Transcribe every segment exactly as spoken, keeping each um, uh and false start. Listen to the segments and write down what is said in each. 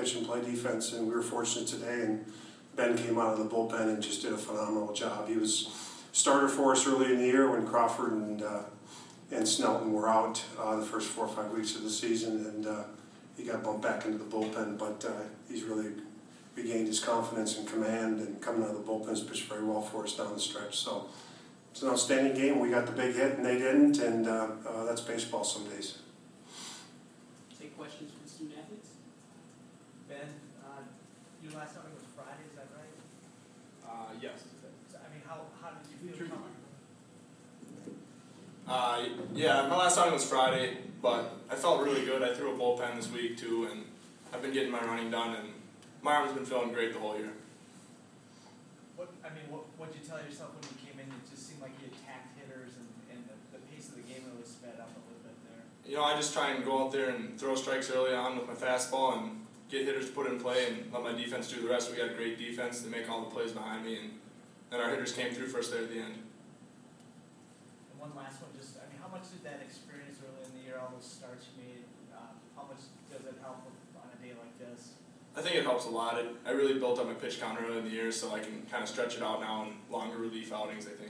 pitch and play defense, and we were fortunate today, and Ben came out of the bullpen and just did a phenomenal job. He was starter for us early in the year when Crawford and uh, and Snelton were out uh, the first four or five weeks of the season, and uh, he got bumped back into the bullpen, but uh, he's really regained his confidence and command, and coming out of the bullpen has pitched very well for us down the stretch. So it's an outstanding game. We got the big hit and they didn't, and uh, uh, that's baseball some days. Take questions from student athletes. Ben, uh, your last outing was Friday, is that right? Uh, yes. So, I mean, how, how did you feel coming? Uh, yeah, my last outing was Friday, but I felt really good. I threw a bullpen this week too, and I've been getting my running done, and my arm's been feeling great the whole year. What I mean, what what did you tell yourself when you came in? It just seemed like you attacked hitters, and, and the, the pace of the game really sped up a little bit there. You know, I just try and go out there and throw strikes early on with my fastball and get hitters to put in play and let my defense do the rest. We got a great defense to make all the plays behind me, and then our hitters came through for us there at the end. And one last one, just I mean, how much did that experience early in the year, all those starts you made, uh, how much does it help on a day like this? I think it helps a lot. It, I really built up my pitch count early in the year, so I can kind of stretch it out now in longer relief outings, I think.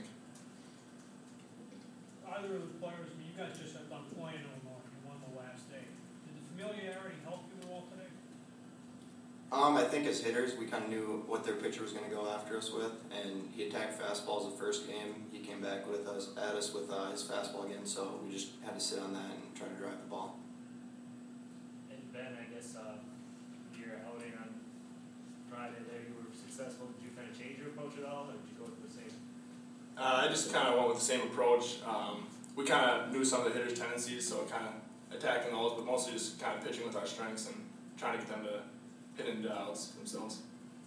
Either of the players, I mean, you guys just have done playing Illinois. You won the last day. Did the familiarity help you at all today? Um, I think as hitters, we kind of knew what their pitcher was going to go after us with, and he attacked fastballs the first game. He came back with us at us with uh, his fastball again, so we just had to sit on that and try to drive the ball. And Ben, I guess uh, your outing on Friday there, you were successful. Did you kind of change your approach at all, or did you go with the same? Uh, I just kind of went with the same approach. Um, we kind of knew some of the hitters' tendencies, so kind of attacking those, but mostly just kind of pitching with our strengths and trying to get them to hit into outs themselves.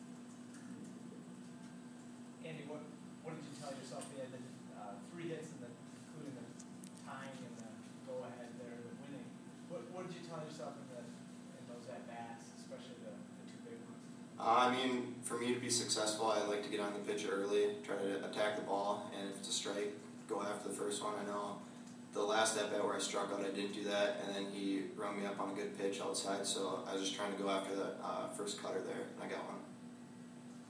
Andy, what what did you tell yourself? You had the uh, three hits, and the, including the tying and the go-ahead there, the winning. What what did you tell yourself in the in those at bats, especially the, the two big ones? Uh, I mean, for me to be successful, I like to get on the pitch early, try to attack the ball, and if it's a strike, go after the first one. I know the last at bat where I struck out, I didn't do that, and then he rung me up on a good pitch outside, so I was just trying to go after the uh, first cutter there, and I got one.